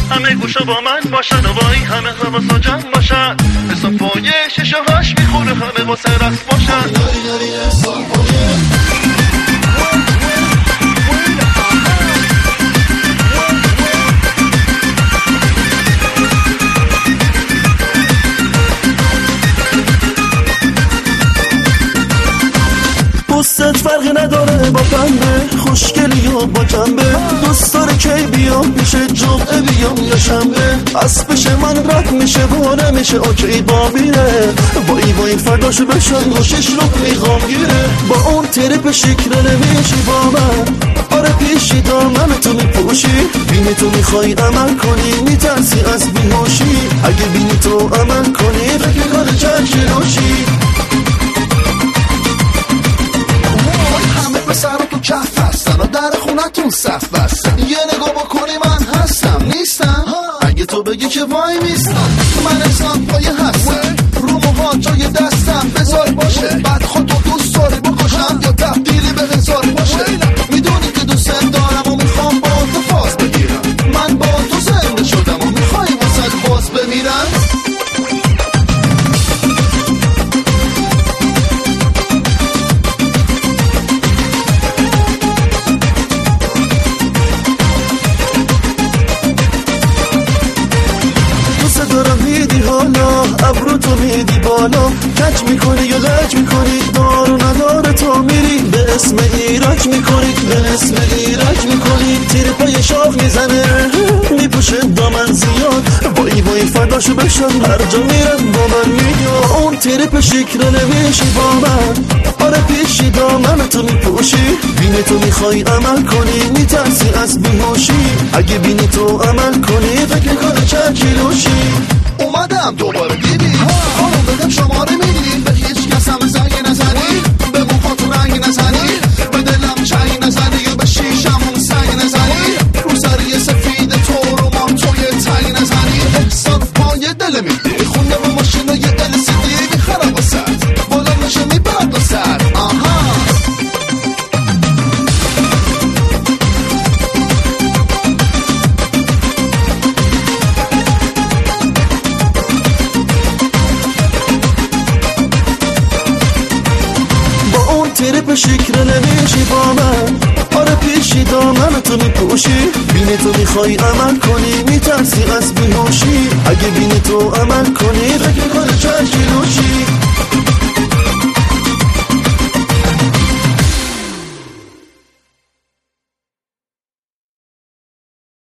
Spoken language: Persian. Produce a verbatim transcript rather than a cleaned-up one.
همه گوشا با من باشن و با این همه حواسا جمع باشن حساب پایه ششه هاش میخوره همه واسه رقص باشن دوستت فرقی نداره با پنبه خوشگلی و با جنبه دوست داره کی بیام میشه جمعه بیام یا شنبه اسبش من رد میشه و نمیشه اوکی با میره با ای با این فرداشو بشن گوشش رو میخوام گیره با اون ترپ شکل نمیشی با من آره پیشی دامن تو میپوشی بینی تو میخوای عمل کنی میترسی از بیهوشی اگه بینی تو عمل کنی فکر کنه چند کیلوشی سر تو کف هستن و در خونتون صف بستن یه نگاه بکنی من هستم نیستم اگه تو بگی که وای میستم من انسان پایه هستم رو موها جای دستم بذار باشه بعد خودتو دوست داری بکشم یا تبدیلی به هزار باشه میدونی که دوست دارم و میخوام با تو فاز بگیرم من با تو زنده شدم و میخوای واسه باز بمیرم ابرو تو میدی بالا کج میکنی یا لج میکنی دار و نداره تو میری به اسم ایرج میکنی به اسم ایرج میکنی تیر پای شاخ میزنه میپوشه دامن زیاد با ای با این فرداشو بشن هر جا میرن با من میگه اون تیر په شکل نمیشی با من آره پیشی دامن تو میپوشی بینی تو میخوای عمل کنی میترسی از بیهوشی اگه بینی تو عمل کنی فکر کنه چند کیلوشی اومدم دوباره دیدی خانم بدم شماره میدی به هیچ کس هم زنگ نزنی به موهات رنگ نزنی به دلم چنگ نزنی یا به شیشمون سنگ نزنی رو سری سفید تو رو مام توی تنگ نزنی احسان پای دل میدی خونه با ماشین های ال سی دی میخرم واسد بالا میشه میبرد و سر آها ترپ شکل نمیشی با من آره پیشی دامن تو میپوشی بینی تو میخوای عمل کنی میترسی از بیهوشی اگه بینی تو عمل کنی فکر کنه چند کیلوشی